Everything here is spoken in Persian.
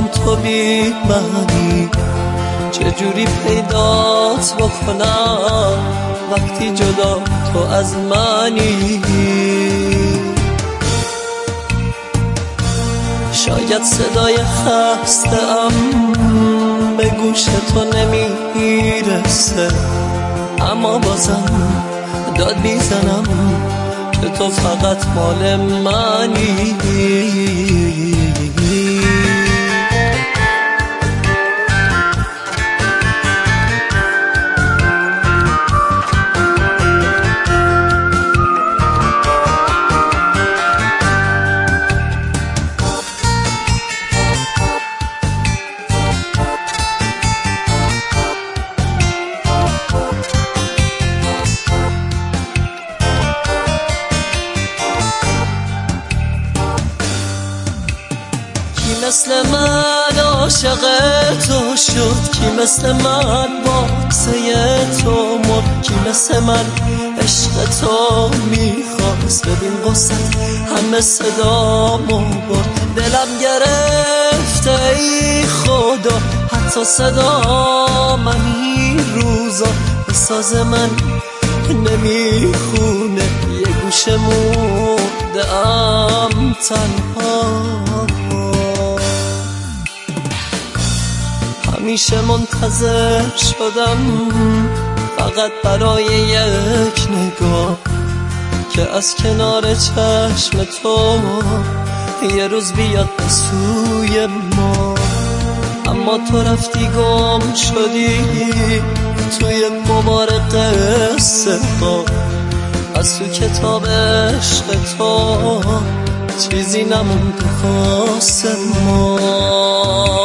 عالم تو بی معنی، چجوری پیدات بکنم وقتی جدا تو از منی. شاید صدای خسته‌ام به گوش تو نمیرسه، اما بازم داد میزنم که تو فقط مال منی. کی مثل من عاشق تو شد، کی مثل من باکسه تو مرد، کی مثل من عشق تو میخواست. ببین قصت همه صدامو برد، دلم گرفته ای خدا، حتی صدا من این روزا به ساز من نمیخونه. یه گوشه موندم تنها، همیشه منتظر شدم فقط برای یک نگاه که از کنار چشم تو یه روز بیاد به سوی ما. اما تو رفتی گم شدی توی غبار قصه ها، از تو کتاب عشق تو چیزی نمونده خاص ما.